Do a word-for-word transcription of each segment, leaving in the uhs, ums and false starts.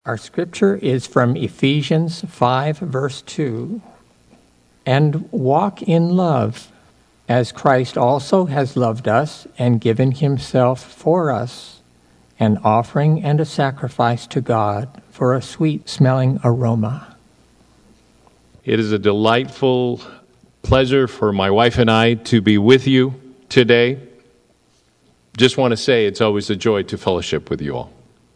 Our scripture is from Ephesians five, verse two. And walk in love, as Christ also has loved us and given himself for us, an offering and a sacrifice to God for a sweet-smelling aroma. It is a delightful pleasure for my wife and I to be with you today. Just want to say it's always a joy to fellowship with you all.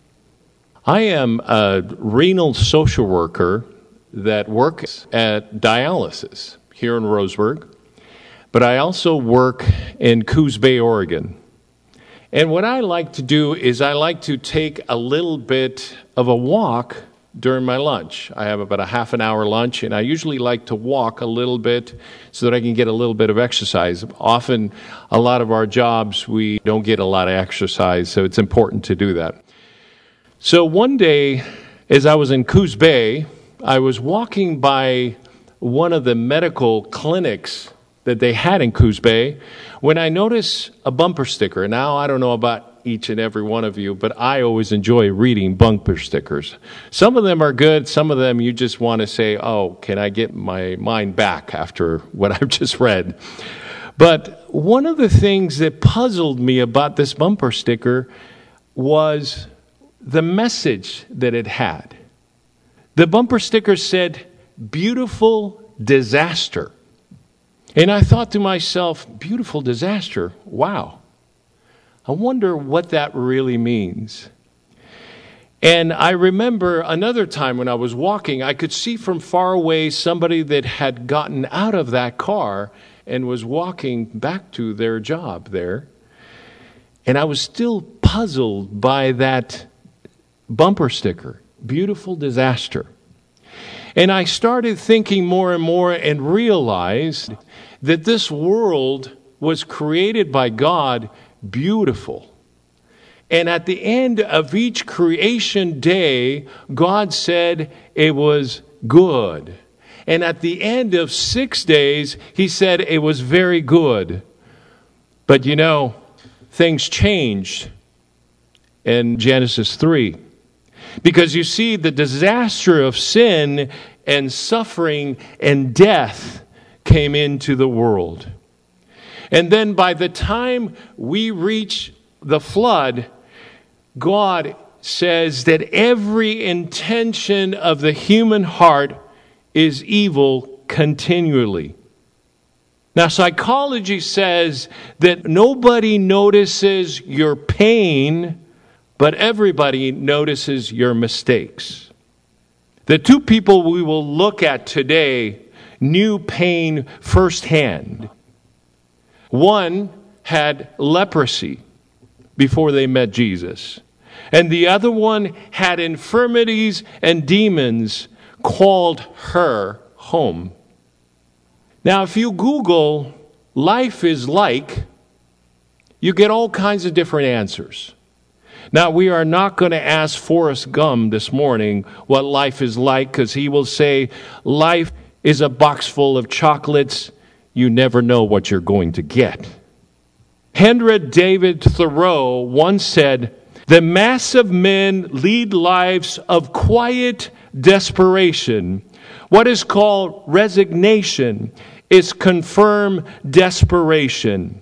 I am a renal social worker that works at dialysis here in Roseburg, but I also work in Coos Bay, Oregon. And what I like to do is I like to take a little bit of a walk during my lunch. I have about a half an hour lunch, and I usually like to walk a little bit so that I can get a little bit of exercise. Often, a lot of our jobs, we don't get a lot of exercise, so it's important to do that. So one day, as I was in Coos Bay, I was walking by one of the medical clinics that they had in Coos Bay when I noticed a bumper sticker. Now, I don't know about each and every one of you, but I always enjoy reading bumper stickers. Some of them are good. Some of them you just want to say, oh, can I get my mind back after what I've just read? But one of the things that puzzled me about this bumper sticker was the message that it had. The bumper sticker said, beautiful disaster. And I thought to myself, beautiful disaster? Wow. I wonder what that really means. And I remember another time when I was walking, I could see from far away somebody that had gotten out of that car and was walking back to their job there. And I was still puzzled by that bumper sticker, beautiful disaster. And I started thinking more and more and realized that this world was created by God beautiful. And at the end of each creation day, God said it was good. And at the end of six days, he said it was very good. But you know, things changed in Genesis three. Because you see, the disaster of sin and suffering and death came into the world. And then by the time we reach the flood, God says that every intention of the human heart is evil continually. Now, psychology says that nobody notices your pain, but everybody notices your mistakes. The two people we will look at today knew pain firsthand. One had leprosy before they met Jesus. And the other one had infirmities and demons, called her home. Now, if you Google life is like, you get all kinds of different answers. Now, we are not going to ask Forrest Gump this morning what life is like, because he will say, life is a box full of chocolates. You never know what you're going to get. Henry David Thoreau once said, the mass of men lead lives of quiet desperation. What is called resignation is confirmed desperation.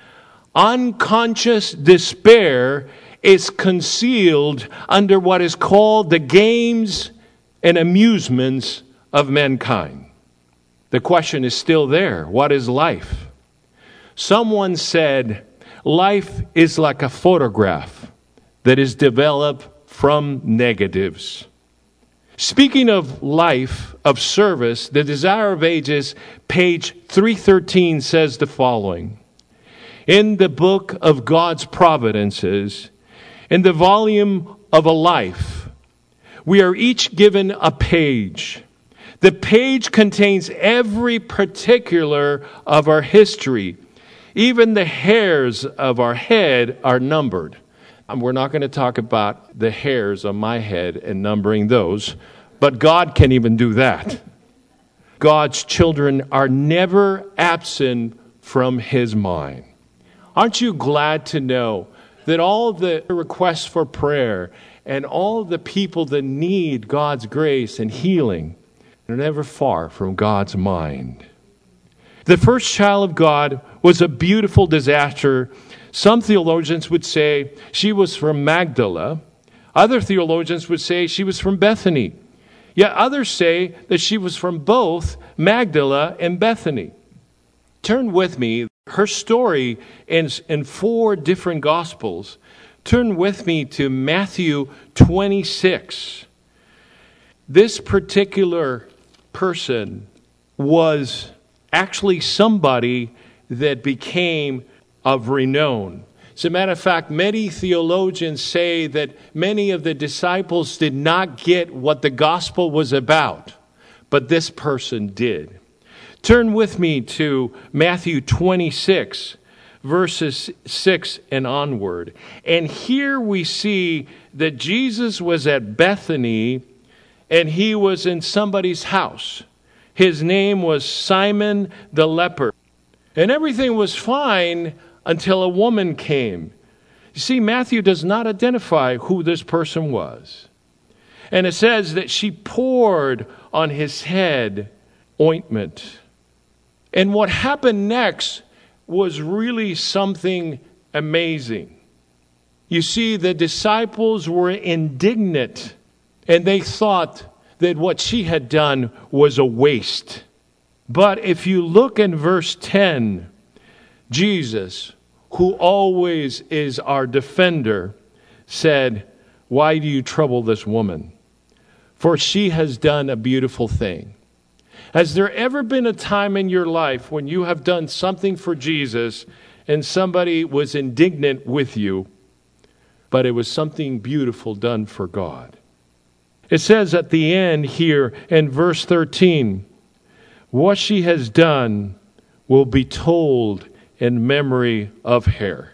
Unconscious despair is concealed under what is called the games and amusements of mankind. The question is still there. What is life? Someone said, life is like a photograph that is developed from negatives. Speaking of life, of service, the Desire of Ages, page three thirteen says the following. In the book of God's providences, in the volume of a life, we are each given a page. The page contains every particular of our history. Even the hairs of our head are numbered. And we're not going to talk about the hairs on my head and numbering those, but God can even do that. God's children are never absent from his mind. Aren't you glad to know that all the requests for prayer and all the people that need God's grace and healing are never far from God's mind. The first child of God was a beautiful disaster. Some theologians would say she was from Magdala. Other theologians would say she was from Bethany. Yet others say that she was from both Magdala and Bethany. Turn with me. Her story is in four different Gospels. Turn with me to Matthew twenty-six. This particular person was actually somebody that became of renown. As a matter of fact, many theologians say that many of the disciples did not get what the gospel was about, but this person did. Turn with me to Matthew twenty-six, verses six and onward. And here we see that Jesus was at Bethany, and he was in somebody's house. His name was Simon the leper. And everything was fine until a woman came. You see, Matthew does not identify who this person was. And it says that she poured on his head ointment. And what happened next was really something amazing. You see, the disciples were indignant, and they thought that what she had done was a waste. But if you look in verse ten, Jesus, who always is our defender, said, "Why do you trouble this woman? For she has done a beautiful thing." Has there ever been a time in your life when you have done something for Jesus and somebody was indignant with you, but it was something beautiful done for God? It says at the end here in verse thirteen, what she has done will be told in memory of her.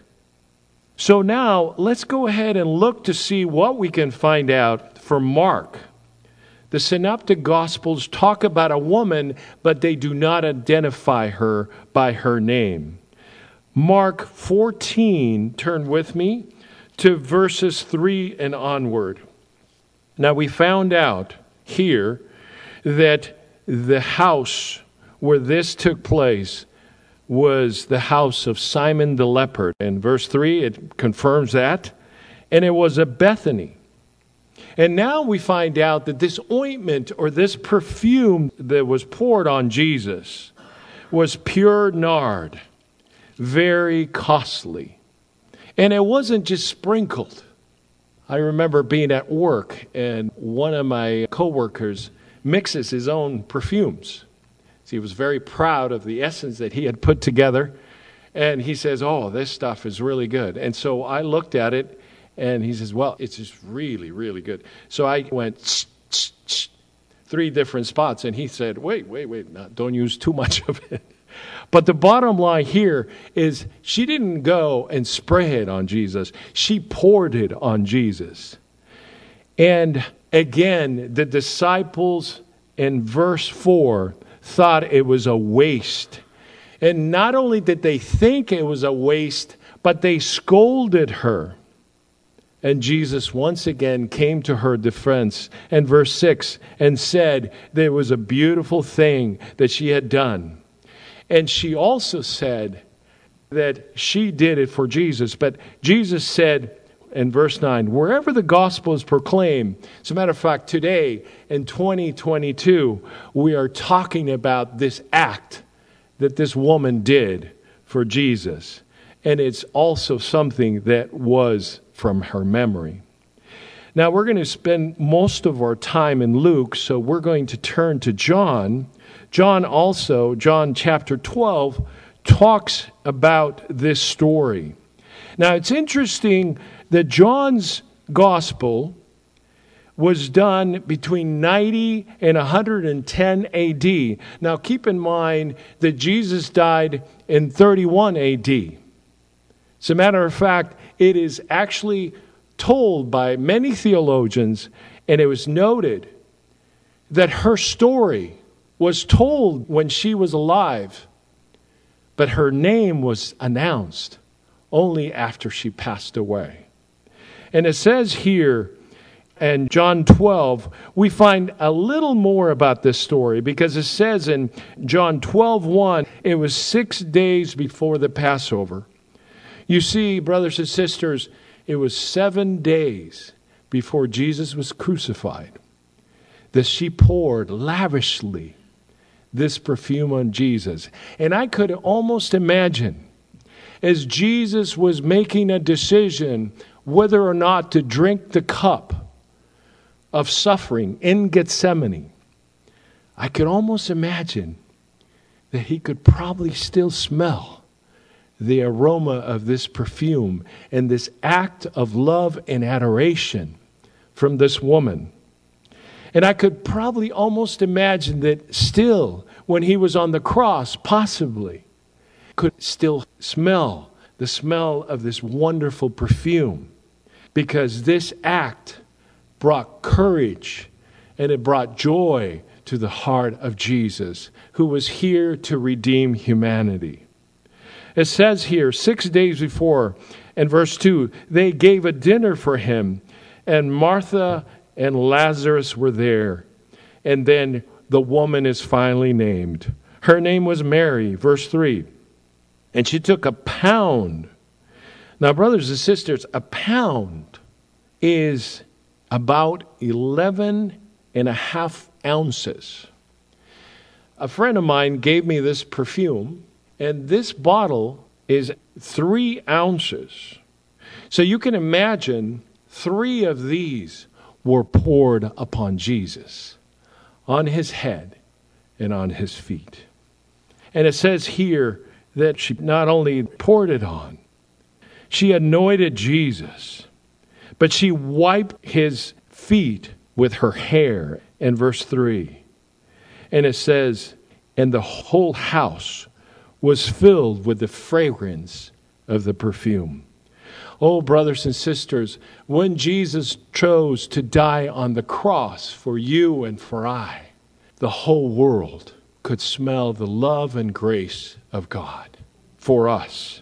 So now let's go ahead and look to see what we can find out from Mark. The Synoptic Gospels talk about a woman, but they do not identify her by her name. Mark fourteen, turn with me to verses three and onward. Now we found out here that the house where this took place was the house of Simon the leper. In verse three, it confirms that. And it was at Bethany. And now we find out that this ointment or this perfume that was poured on Jesus was pure nard, very costly. And it wasn't just sprinkled. I remember being at work and one of my coworkers mixes his own perfumes. He was very proud of the essence that he had put together. And he says, "Oh, this stuff is really good." And so I looked at it and he says, "Well, it's just really, really good." So I went tsh, tsh, tsh, three different spots. And he said, wait, wait, wait, no, don't use too much of it. But the bottom line here is she didn't go and spray it on Jesus. She poured it on Jesus. And again, the disciples in verse four thought it was a waste. And not only did they think it was a waste, but they scolded her. And Jesus once again came to her defense in verse six and said there was a beautiful thing that she had done. And she also said that she did it for Jesus. But Jesus said in verse nine, wherever the gospel is proclaimed, as a matter of fact, today in twenty twenty-two, we are talking about this act that this woman did for Jesus. And it's also something that was from her memory. Now we're going to spend most of our time in Luke, so we're going to turn to John. John also, John chapter twelve, talks about this story. Now it's interesting that John's gospel was done between ninety and one hundred ten A D. Now keep in mind that Jesus died in thirty-one A D. As a matter of fact, it is actually told by many theologians, and it was noted that her story was told when she was alive, but her name was announced only after she passed away. And it says here and John twelve, we find a little more about this story, because it says in John twelve one, it was six days before the Passover. You see, brothers and sisters, it was seven days before Jesus was crucified that she poured lavishly this perfume on Jesus. And I could almost imagine, as Jesus was making a decision whether or not to drink the cup of suffering in Gethsemane, I could almost imagine that he could probably still smell the aroma of this perfume and this act of love and adoration from this woman. And I could probably almost imagine that still, when he was on the cross, possibly could still smell the smell of this wonderful perfume, because this act brought courage and it brought joy to the heart of Jesus, who was here to redeem humanity. It says here, six days before, in verse two, they gave a dinner for him, and Martha and Lazarus were there. And then the woman is finally named. Her name was Mary, verse three. And she took a pound. Now, brothers and sisters, a pound is about eleven and a half ounces. A friend of mine gave me this perfume, and this bottle is three ounces. So you can imagine three of these were poured upon Jesus, on his head and on his feet. And it says here that she not only poured it on, she anointed Jesus, but she wiped his feet with her hair in verse three. And it says, and the whole house was filled with the fragrance of the perfume. Oh, brothers and sisters, when Jesus chose to die on the cross for you and for I, the whole world could smell the love and grace of God for us.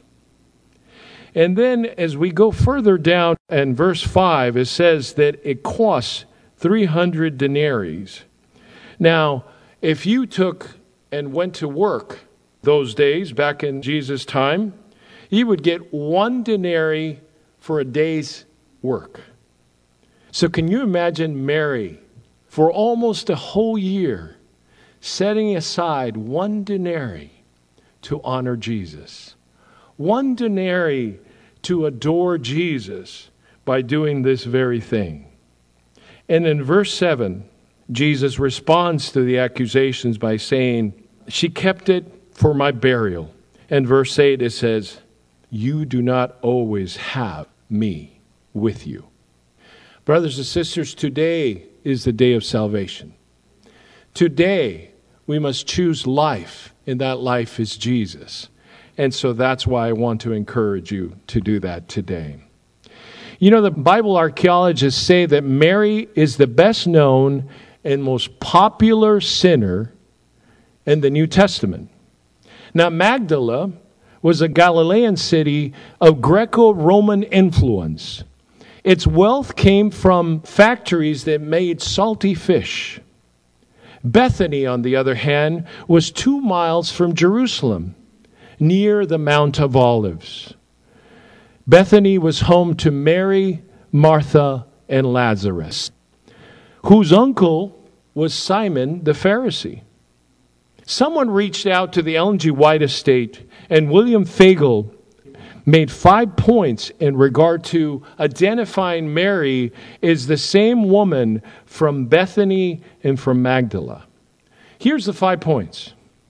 And then as we go further down in verse five, it says that it costs three hundred denarii. Now, if you took and went to work those days back in Jesus' time, you would get one denarii for a day's work. So can you imagine Mary, for almost a whole year, setting aside one denarii to honor Jesus? One denarii to adore Jesus by doing this very thing. And in verse seven, Jesus responds to the accusations by saying, she kept it for my burial. And verse eight, it says, you do not always have me with you. Brothers and sisters, today is the day of salvation. Today, we must choose life, and that life is Jesus. And so that's why I want to encourage you to do that today. You know, the Bible archaeologists say that Mary is the best known and most popular sinner in the New Testament. Now, Magdala was a Galilean city of Greco-Roman influence. Its wealth came from factories that made salty fish. Bethany, on the other hand, was two miles from Jerusalem, near the Mount of Olives. Bethany was home to Mary, Martha, and Lazarus, whose uncle was Simon the Pharisee. Someone reached out to the Ellen G. White estate, and William Fagel made five points in regard to identifying Mary as the same woman from Bethany and from Magdala. Here's the five points.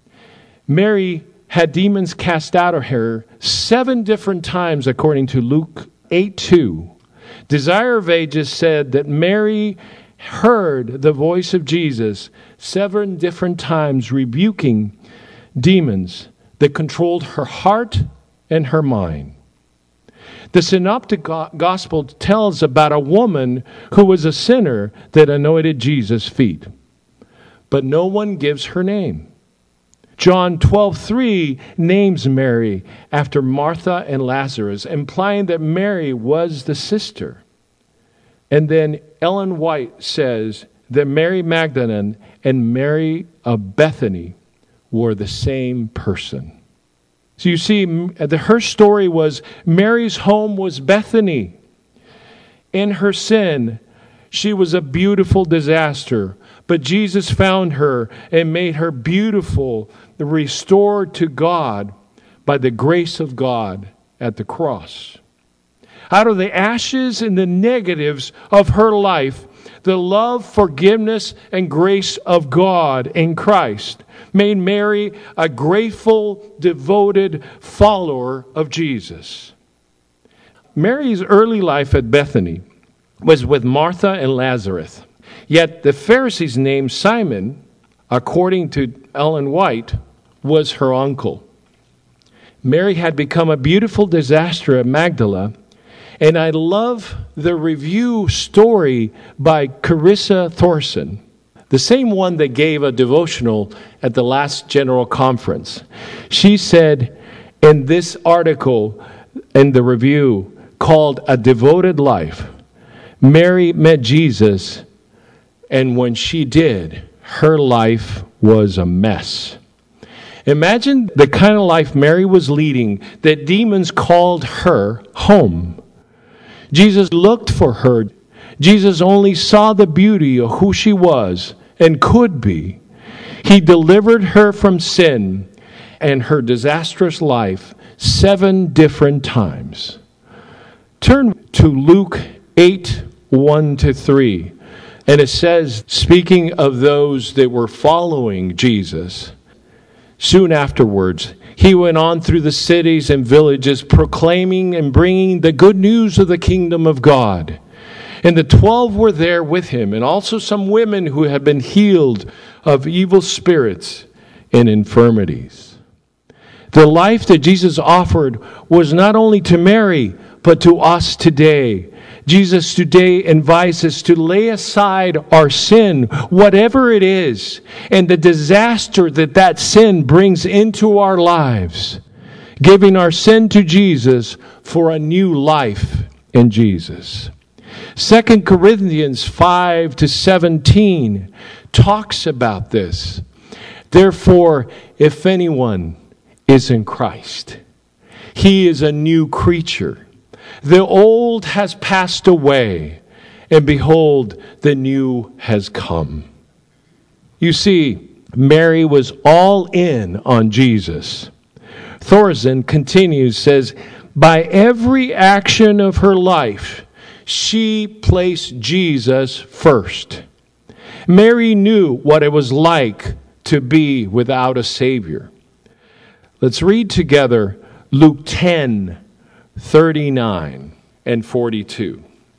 Mary had demons cast out of her seven different times, according to Luke eight two. Desire of Ages said that Mary heard the voice of Jesus seven different times, rebuking demons that controlled her heart and her mind. The Synoptic Gospel tells about a woman who was a sinner that anointed Jesus' feet, but no one gives her name. John twelve three names Mary after Martha and Lazarus, implying that Mary was the sister. And then Ellen White says that Mary Magdalene and Mary of Bethany were the same person. So you see, her story was Mary's home was Bethany. In her sin, she was a beautiful disaster. But Jesus found her and made her beautiful, restored to God by the grace of God at the cross. Out of the ashes and the negatives of her life, the love, forgiveness, and grace of God in Christ made Mary a grateful, devoted follower of Jesus. Mary's early life at Bethany was with Martha and Lazarus. Yet the Pharisees named Simon, according to Ellen White, was her uncle. Mary had become a beautiful disaster at Magdala. And I love the review story by Carissa Thorson, the same one that gave a devotional at the last general conference. She said in this article in the review called A Devoted Life, Mary met Jesus, and when she did, her life was a mess. Imagine the kind of life Mary was leading that demons called her home. Jesus looked for her. Jesus only saw the beauty of who she was and could be. He delivered her from sin and her disastrous life seven different times. Turn to Luke eight, one to three. And it says, speaking of those that were following Jesus, soon afterwards, he went on through the cities and villages, proclaiming and bringing the good news of the kingdom of God. And the twelve were there with him, and also some women who had been healed of evil spirits and infirmities. The life that Jesus offered was not only to Mary, but to us today. Jesus today invites us to lay aside our sin, whatever it is, and the disaster that that sin brings into our lives, giving our sin to Jesus for a new life in Jesus. Second Corinthians five to seventeen talks about this. Therefore, if anyone is in Christ, he is a new creature. The old has passed away, and behold, the new has come. You see, Mary was all in on Jesus. Thorson continues, says, by every action of her life, she placed Jesus first. Mary knew what it was like to be without a Savior. Let's read together Luke ten, thirty-nine and forty-two.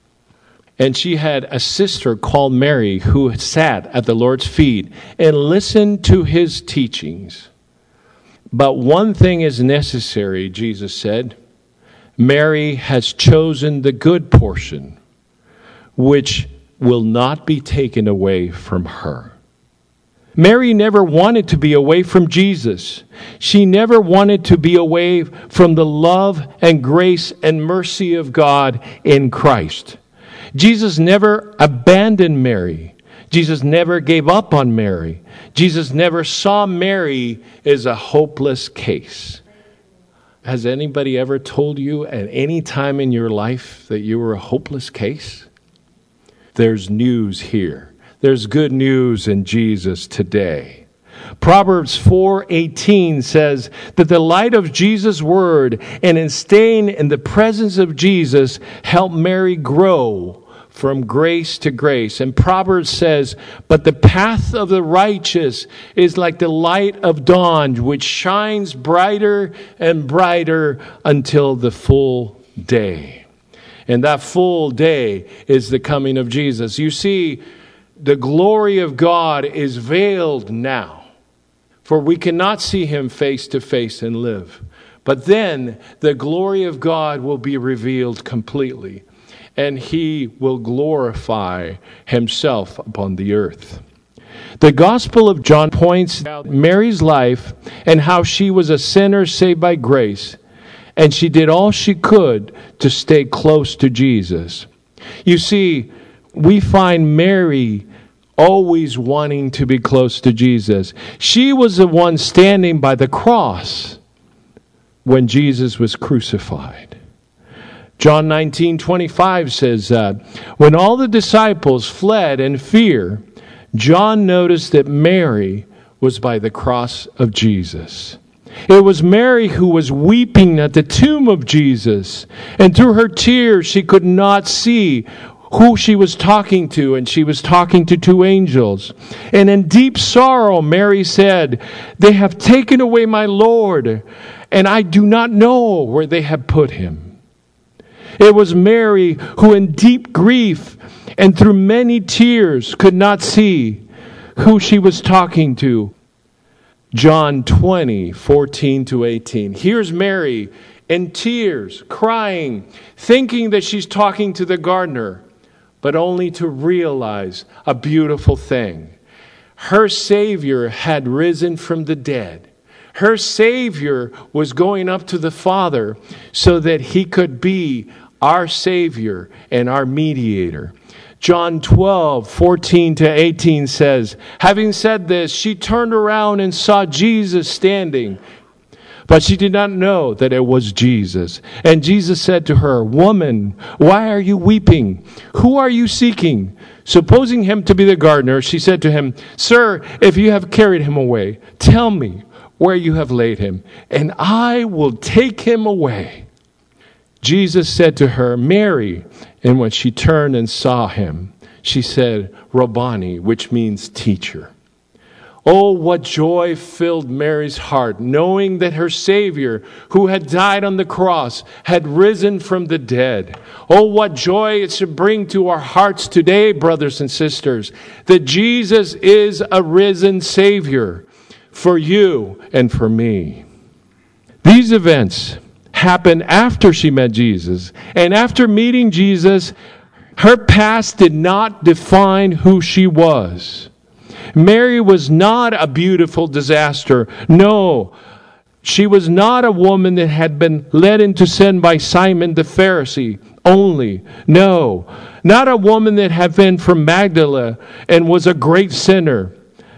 And she had a sister called Mary who sat at the Lord's feet and listened to his teachings. But one thing is necessary, Jesus said. Mary has chosen the good portion, which will not be taken away from her. Mary never wanted to be away from Jesus. She never wanted to be away from the love and grace and mercy of God in Christ. Jesus never abandoned Mary. Jesus never gave up on Mary. Jesus never saw Mary as a hopeless case. Has anybody ever told you at any time in your life that you were a hopeless case? There's news here. There's good news in Jesus today. Proverbs four eighteen says that the light of Jesus' word and in staying in the presence of Jesus helped Mary grow from grace to grace. And Proverbs says, but the path of the righteous is like the light of dawn, which shines brighter and brighter until the full day. And that full day is the coming of Jesus. You see, the glory of God is veiled now, for we cannot see him face to face and live. But then the glory of God will be revealed completely, and he will glorify himself upon the earth. The Gospel of John points out Mary's life and how she was a sinner saved by grace, and she did all she could to stay close to Jesus. You see, we find Mary always wanting to be close to Jesus. She was the one standing by the cross when Jesus was crucified. John nineteen twenty-five says that when all the disciples fled in fear, John noticed that Mary was by the cross of Jesus. It was Mary who was weeping at the tomb of Jesus, and through her tears she could not see who she was talking to, and she was talking to two angels. And in deep sorrow, Mary said, "They have taken away my Lord, and I do not know where they have put him." It was Mary who in deep grief and through many tears could not see who she was talking to. John twenty, fourteen to eighteen. Here's Mary in tears, crying, thinking that she's talking to the gardener, but only to realize a beautiful thing. Her Savior had risen from the dead. Her Savior was going up to the Father so that he could be our Savior and our mediator. John twelve, fourteen to eighteen says, having said this, she turned around and saw Jesus standing, but she did not know that it was Jesus. And Jesus said to her, "Woman, why are you weeping? Who are you seeking?" Supposing him to be the gardener, she said to him, "Sir, if you have carried him away, tell me where you have laid him, and I will take him away." Jesus said to her, "Mary." And when she turned and saw him, she said, "Rabboni," which means teacher. Oh, what joy filled Mary's heart, knowing that her Savior, who had died on the cross, had risen from the dead. Oh, what joy it should bring to our hearts today, brothers and sisters, that Jesus is a risen Savior for you and for me. These events happened after she met Jesus. And after meeting Jesus, her past did not define who she was. Mary was not a beautiful disaster. No, she was not a woman that had been led into sin by Simon the Pharisee only. No, not a woman that had been from Magdala and was a great sinner.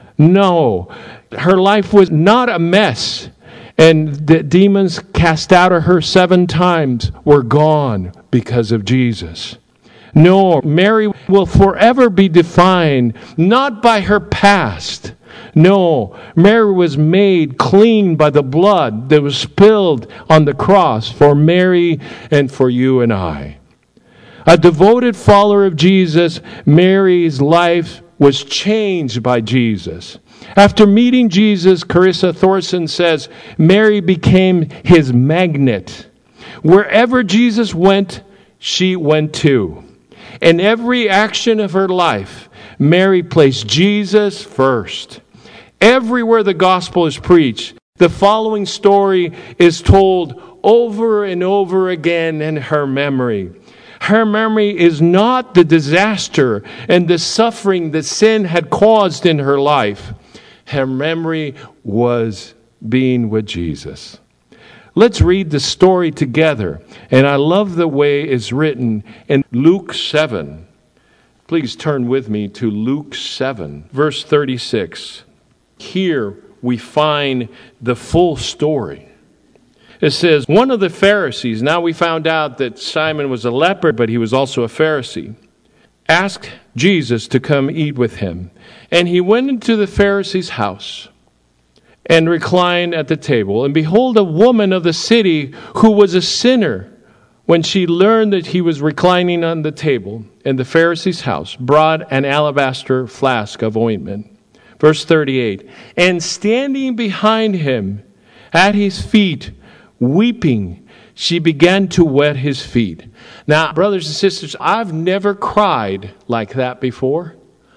No, her life was not a mess. And the demons cast out of her seven times were gone because of Jesus. No, Mary will forever be defined not by her past. No, Mary was made clean by the blood that was spilled on the cross for Mary and for you and I. A devoted follower of Jesus, Mary's life was changed by Jesus. After meeting Jesus, Carissa Thorson says, Mary became his magnet. Wherever Jesus went, she went too. In every action of her life, Mary placed Jesus first. Everywhere the gospel is preached, the following story is told over and over again in her memory. Her memory is not the disaster and the suffering that sin had caused in her life. Her memory was being with Jesus. Let's read the story together. And I love the way it's written in Luke seven. Please turn with me to Luke seven, verse thirty-six. Here we find the full story. It says, one of the Pharisees, now we found out that Simon was a leper, but he was also a Pharisee, asked Jesus to come eat with him. And he went into the Pharisee's house and reclined at the table. And behold, a woman of the city who was a sinner, when she learned that he was reclining on the table in the Pharisee's house, brought an alabaster flask of ointment. Verse thirty-eight, and standing behind him at his feet, weeping, she began to wet his feet. Now, brothers and sisters, I've never cried like that before.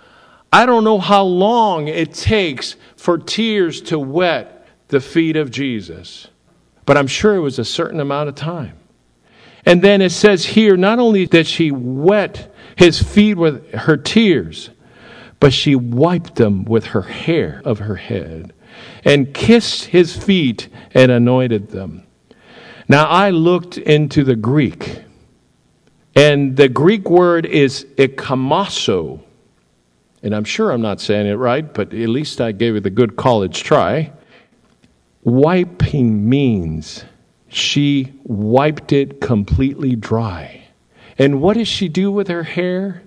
I don't know how long it takes for tears to wet the feet of Jesus, but I'm sure it was a certain amount of time. And then it says here, not only did she wet his feet with her tears, but she wiped them with her hair of her head and kissed his feet and anointed them. Now, I looked into the Greek, And the Greek word is ekamasso. And I'm sure I'm not saying it right, but at least I gave it a good college try. Wiping means she wiped it completely dry. And what does she do with her hair?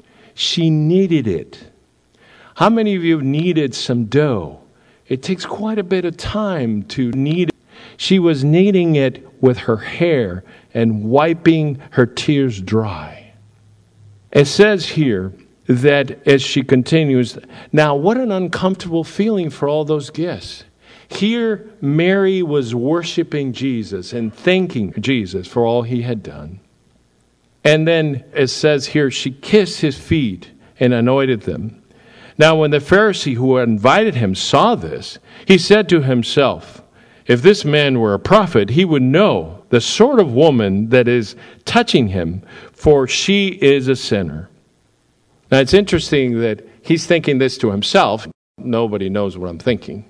She kneaded it. How many of you have kneaded some dough? It takes quite a bit of time to knead it. She was kneading it with her hair and wiping her tears dry. It says here that as she continues, now what an uncomfortable feeling for all those guests. Here Mary was worshiping Jesus and thanking Jesus for all he had done. And then it says here, she kissed his feet and anointed them. Now when the Pharisee who had invited him saw this, he said to himself, if this man were a prophet, he would know the sort of woman that is touching him, for she is a sinner. Now it's interesting that he's thinking this to himself. Nobody knows what I'm thinking.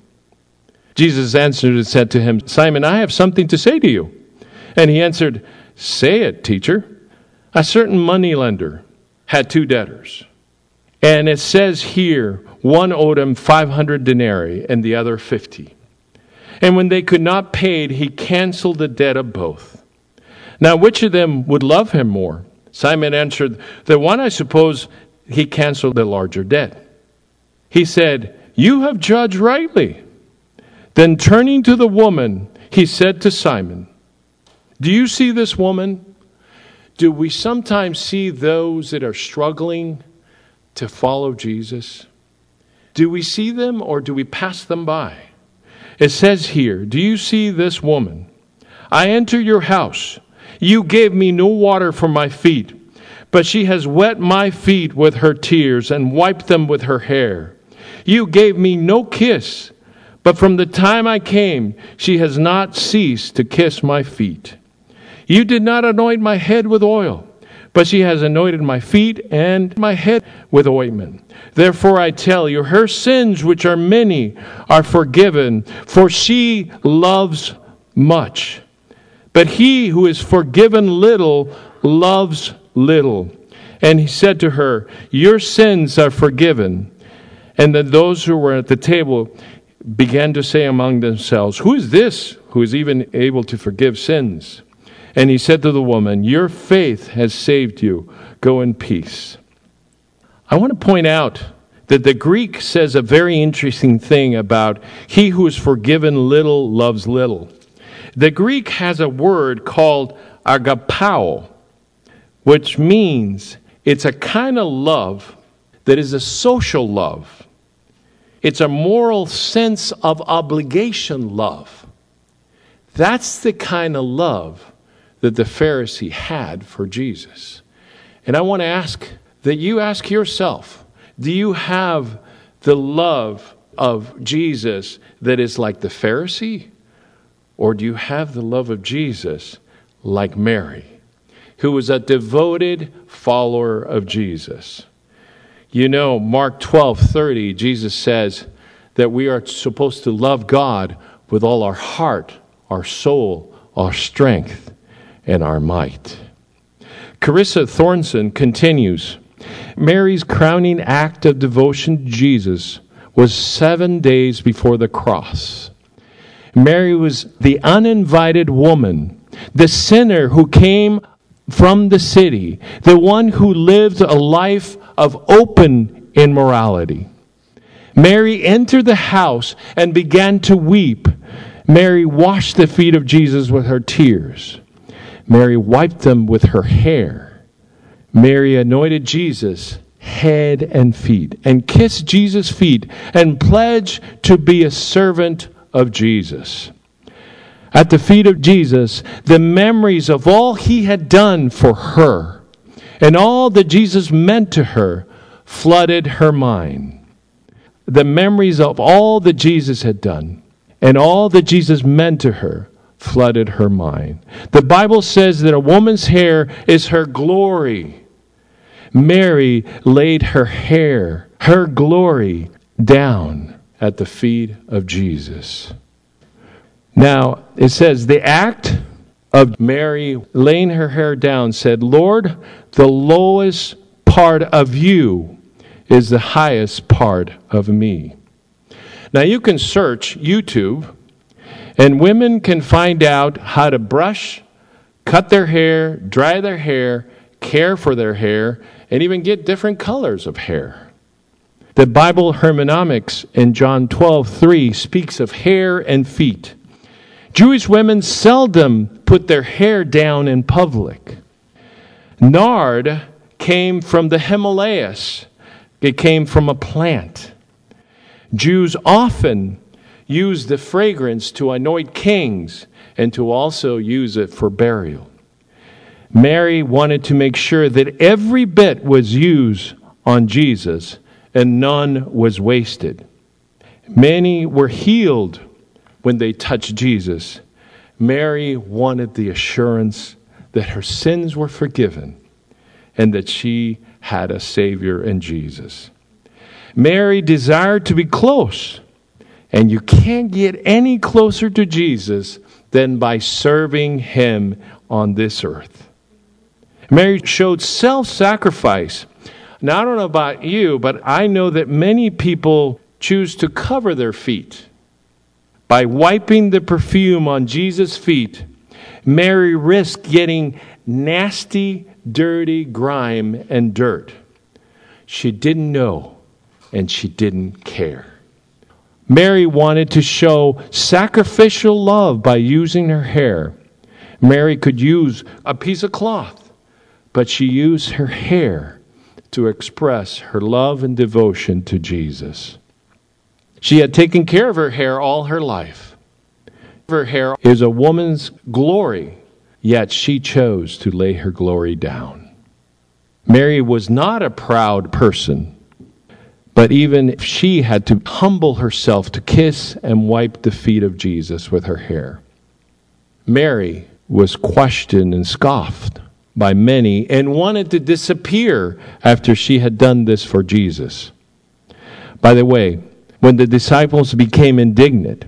Jesus answered and said to him, Simon, I have something to say to you. And he answered, say it, teacher. A certain moneylender had two debtors. And it says here, one owed him five hundred denarii and the other fifty. And when they could not pay, he canceled the debt of both. Now, which of them would love him more? Simon answered, the one, I suppose, he canceled the larger debt. He said, you have judged rightly. Then turning to the woman, he said to Simon, do you see this woman? Do we sometimes see those that are struggling to follow Jesus? Do we see them or do we pass them by? It says here, do you see this woman? I enter your house. You gave me no water for my feet, but she has wet my feet with her tears and wiped them with her hair. You gave me no kiss, but from the time I came, she has not ceased to kiss my feet. You did not anoint my head with oil, but she has anointed my feet and my head with ointment. Therefore I tell you, her sins, which are many, are forgiven, for she loves much. But he who is forgiven little loves little. And he said to her, your sins are forgiven. And then those who were at the table began to say among themselves, who is this who is even able to forgive sins? And he said to the woman, your faith has saved you. Go in peace. I want to point out that the Greek says a very interesting thing about he who is forgiven little loves little. The Greek has a word called agapao, which means it's a kind of love that is a social love. It's a moral sense of obligation love. That's the kind of love that the Pharisee had for Jesus. And I want to ask that you ask yourself, do you have the love of Jesus that is like the Pharisee? Or do you have the love of Jesus like Mary, who was a devoted follower of Jesus? You know, Mark twelve thirty, Jesus says that we are supposed to love God with all our heart, our soul, our strength, and our might. Carissa Thornson continues, Mary's crowning act of devotion to Jesus was seven days before the cross. Mary was the uninvited woman, the sinner who came from the city, the one who lived a life of open immorality. Mary entered the house and began to weep. Mary washed the feet of Jesus with her tears. Mary wiped them with her hair. Mary anointed Jesus' head and feet and kissed Jesus' feet and pledged to be a servant of Jesus. At the feet of Jesus, the memories of all he had done for her and all that Jesus meant to her flooded her mind. The memories of all that Jesus had done and all that Jesus meant to her flooded her mind. The Bible says that a woman's hair is her glory. Mary laid her hair, her glory, down at the feet of Jesus. Now, it says the act of Mary laying her hair down said, "Lord, the lowest part of you is the highest part of me." Now you can search YouTube, and women can find out how to brush, cut their hair, dry their hair, care for their hair, and even get different colors of hair. The Bible hermeneutics in John twelve three speaks of hair and feet. Jewish women seldom put their hair down in public. Nard came from the Himalayas. It came from a plant. Jews often use the fragrance to anoint kings and to also use it for burial. Mary wanted to make sure that every bit was used on Jesus and none was wasted. Many were healed when they touched Jesus. Mary wanted the assurance that her sins were forgiven and that she had a Savior in Jesus. Mary desired to be close, and you can't get any closer to Jesus than by serving Him on this earth. Mary showed self-sacrifice. Now, I don't know about you, but I know that many people choose to cover their feet. By wiping the perfume on Jesus' feet, Mary risked getting nasty, dirty grime and dirt. She didn't know, and she didn't care. Mary wanted to show sacrificial love by using her hair. Mary could use a piece of cloth, but she used her hair to express her love and devotion to Jesus. She had taken care of her hair all her life. Her hair is a woman's glory, yet she chose to lay her glory down. Mary was not a proud person, but even she had to humble herself to kiss and wipe the feet of Jesus with her hair. Mary was questioned and scoffed by many and wanted to disappear after she had done this for Jesus. By the way, when the disciples became indignant,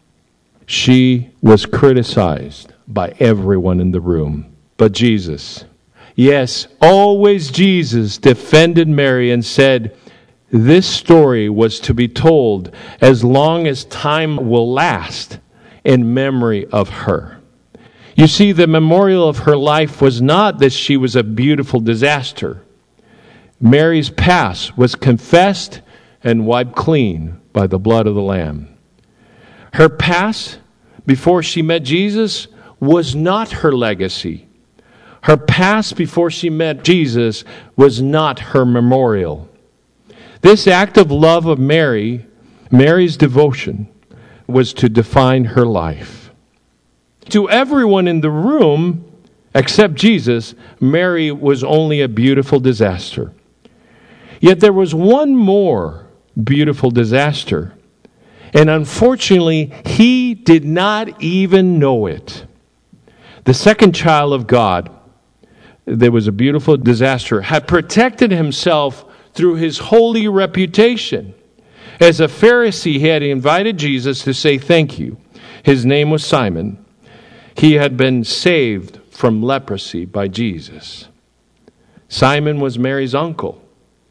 she was criticized by everyone in the room. But Jesus, yes, always Jesus, defended Mary and said, this story was to be told as long as time will last in memory of her. You see, the memorial of her life was not that she was a beautiful disaster. Mary's past was confessed and wiped clean by the blood of the Lamb. Her past, before she met Jesus, was not her legacy. Her past before she met Jesus was not her memorial. This act of love of Mary, Mary's devotion, was to define her life. To everyone in the room, except Jesus, Mary was only a beautiful disaster. Yet there was one more beautiful disaster. And unfortunately, he did not even know it. The second child of God, there was a beautiful disaster, had protected himself through his holy reputation. As a Pharisee, he had invited Jesus to say thank you. His name was Simon. He had been saved from leprosy by Jesus. Simon was Mary's uncle.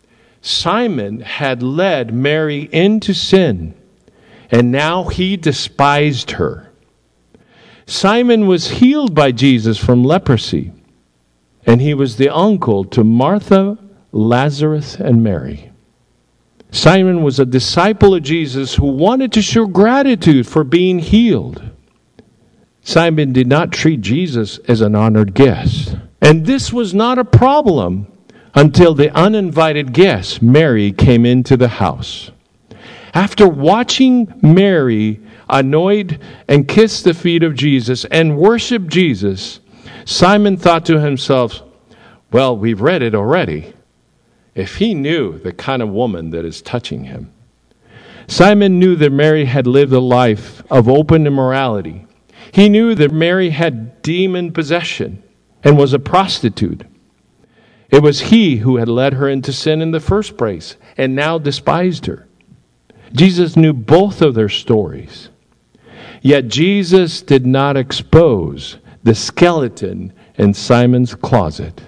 Simon had led Mary into sin, and now he despised her. Simon was healed by Jesus from leprosy, and he was the uncle to Martha, Lazarus, and Mary. Simon was a disciple of Jesus who wanted to show gratitude for being healed. Simon did not treat Jesus as an honored guest. And this was not a problem until the uninvited guest, Mary, came into the house. After watching Mary anoint and kiss the feet of Jesus and worship Jesus, Simon thought to himself, well, we've read it already. If he knew the kind of woman that is touching him. Simon knew that Mary had lived a life of open immorality. He knew that Mary had demon possession and was a prostitute. It was he who had led her into sin in the first place and now despised her. Jesus knew both of their stories. Yet Jesus did not expose the skeleton in Simon's closet.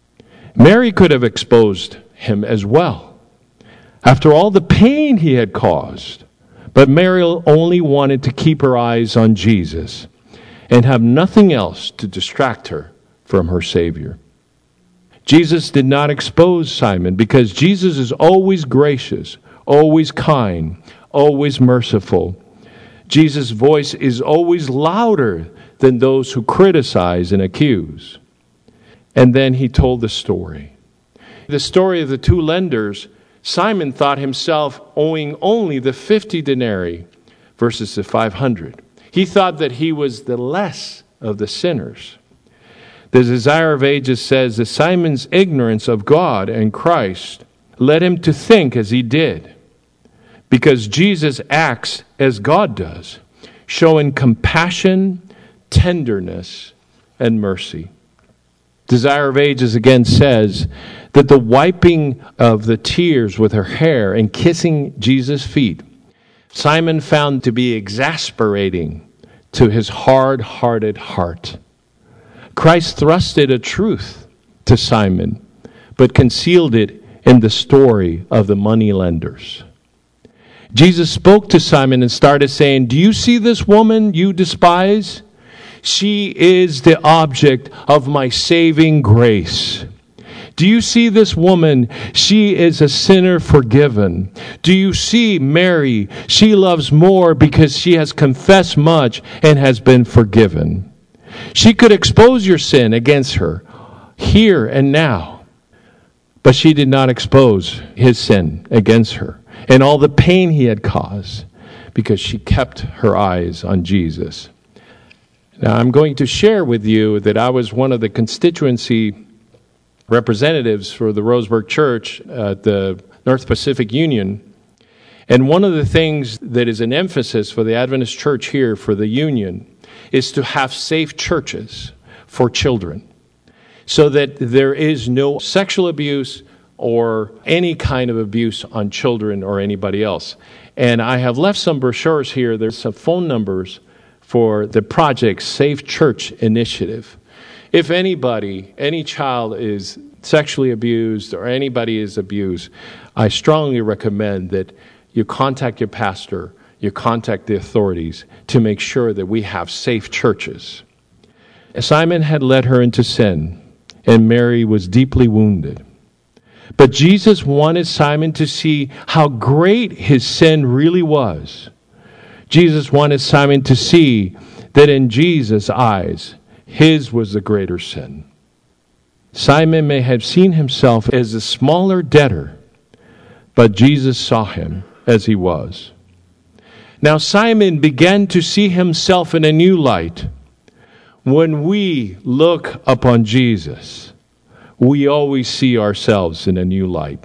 Mary could have exposed him as well, after all the pain he had caused. But Mary only wanted to keep her eyes on Jesus and have nothing else to distract her from her Savior. Jesus did not expose Simon because Jesus is always gracious, always kind, always merciful. Jesus' voice is always louder than those who criticize and accuse. And then he told the story. The story of the two lenders. Simon thought himself owing only the fifty denarii versus the five hundred. He thought that he was the less of the sinners. The Desire of Ages says that Simon's ignorance of God and Christ led him to think as he did, because Jesus acts as God does, showing compassion, tenderness, and mercy. Desire of Ages again says that the wiping of the tears with her hair and kissing Jesus' feet, Simon found to be exasperating to his hard-hearted heart. Christ thrusted a truth to Simon, but concealed it in the story of the moneylenders. Jesus spoke to Simon and started saying, "Do you see this woman you despise? She is the object of my saving grace. Do you see this woman? She is a sinner forgiven. Do you see Mary? She loves more because she has confessed much and has been forgiven. She could expose your sin against her here and now, but she did not expose his sin against her and all the pain he had caused because she kept her eyes on Jesus." Now, I'm going to share with you that I was one of the constituency representatives for the Roseburg Church at the North Pacific Union. And one of the things that is an emphasis for the Adventist Church here for the Union is to have safe churches for children, so that there is no sexual abuse or any kind of abuse on children or anybody else. And I have left some brochures here. There's some phone numbers for the Project Safe Church Initiative. If anybody, any child is sexually abused or anybody is abused, I strongly recommend that you contact your pastor, you contact the authorities to make sure that we have safe churches. Simon had led her into sin, and Mary was deeply wounded. But Jesus wanted Simon to see how great his sin really was. Jesus wanted Simon to see that in Jesus' eyes, his was the greater sin. Simon may have seen himself as a smaller debtor, but Jesus saw him as he was. Now Simon began to see himself in a new light. When we look upon Jesus, we always see ourselves in a new light.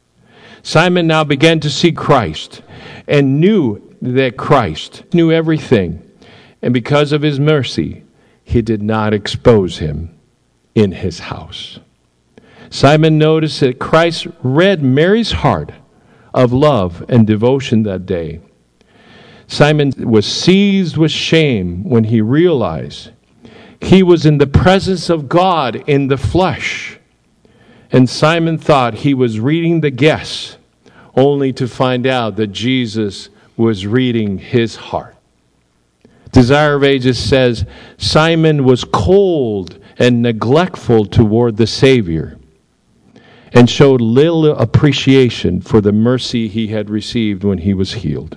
Simon now began to see Christ and knew that Christ knew everything. And because of his mercy, he did not expose him in his house. Simon noticed that Christ read Mary's heart of love and devotion that day. Simon was seized with shame when he realized he was in the presence of God in the flesh. And Simon thought he was reading the guests, only to find out that Jesus was reading his heart. Desire of Ages says Simon was cold and neglectful toward the Savior and showed little appreciation for the mercy he had received when he was healed.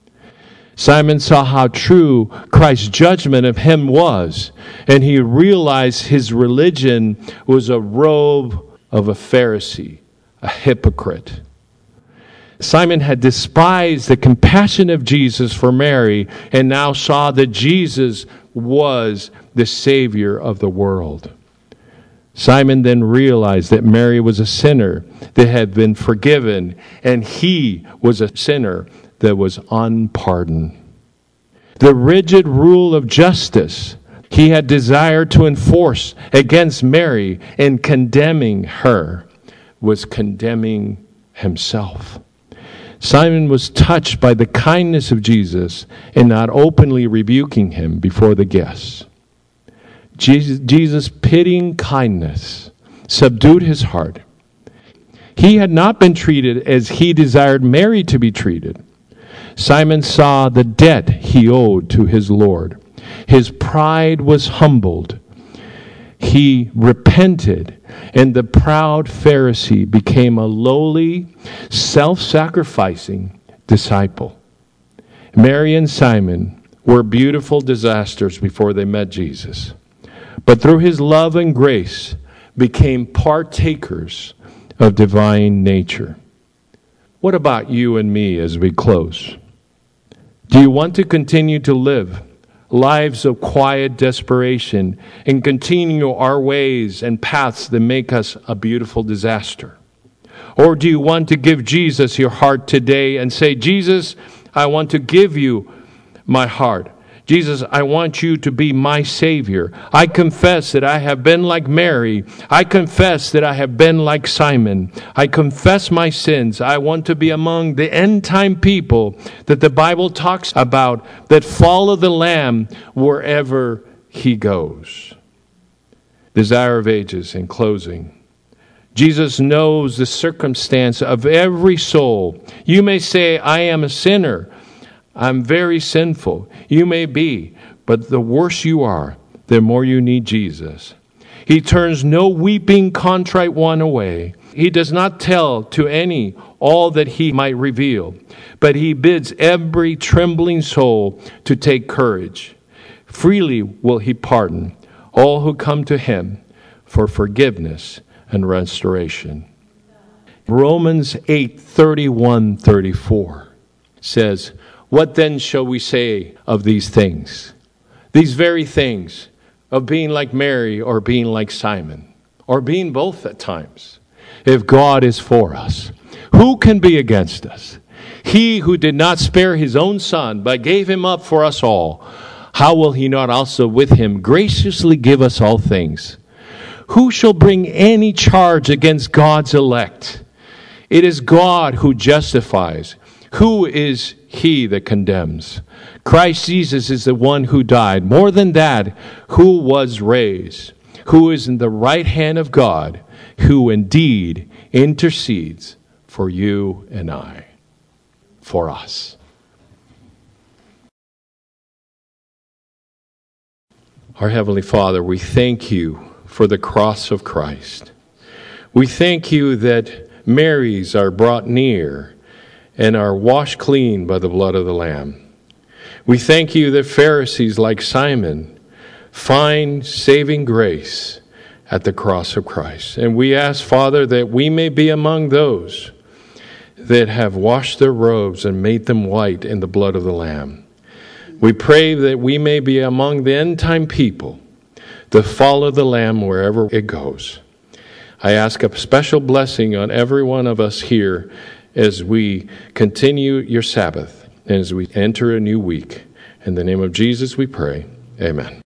Simon saw how true Christ's judgment of him was, and he realized his religion was a robe of a Pharisee, a hypocrite. Simon had despised the compassion of Jesus for Mary and now saw that Jesus was the Savior of the world. Simon then realized that Mary was a sinner that had been forgiven, and he was a sinner that was unpardoned. The rigid rule of justice he had desired to enforce against Mary in condemning her was condemning himself. Simon was touched by the kindness of Jesus in not openly rebuking him before the guests. Jesus, Jesus' pitying kindness subdued his heart. He had not been treated as he desired Mary to be treated. Simon saw the debt he owed to his Lord. His pride was humbled. He repented, and the proud Pharisee became a lowly, self-sacrificing disciple. Mary and Simon were beautiful disasters before they met Jesus, but through his love and grace became partakers of divine nature. What about you and me as we close? Do you want to continue to live lives of quiet desperation and continue our ways and paths that make us a beautiful disaster? Or do you want to give Jesus your heart today and say, Jesus, I want to give you my heart. Jesus, I want you to be my Savior. I confess that I have been like Mary. I confess that I have been like Simon. I confess my sins. I want to be among the end-time people that the Bible talks about that follow the Lamb wherever he goes. Desire of Ages, in closing. Jesus knows the circumstance of every soul. You may say, I am a sinner. I'm very sinful. You may be, but the worse you are, the more you need Jesus. He turns no weeping, contrite one away. He does not tell to any all that he might reveal, but he bids every trembling soul to take courage. Freely will he pardon all who come to him for forgiveness and restoration. Romans eight, thirty-one, thirty-four says, what then shall we say of these things? These very things of being like Mary or being like Simon, or being both at times. If God is for us, who can be against us? He who did not spare his own son, but gave him up for us all, how will he not also with him graciously give us all things? Who shall bring any charge against God's elect? It is God who justifies. Who is he that condemns? Christ Jesus is the one who died. More than that, who was raised, who is in the right hand of God, who indeed intercedes for you and I, for us. Our Heavenly Father, we thank you for the cross of Christ. We thank you that Marys are brought near and are washed clean by the blood of the Lamb. We thank you that Pharisees like Simon find saving grace at the cross of Christ. And we ask, Father, that we may be among those that have washed their robes and made them white in the blood of the Lamb. We pray that we may be among the end-time people that follow the Lamb wherever it goes. I ask a special blessing on every one of us here as we continue your Sabbath and as we enter a new week. In the name of Jesus we pray. Amen.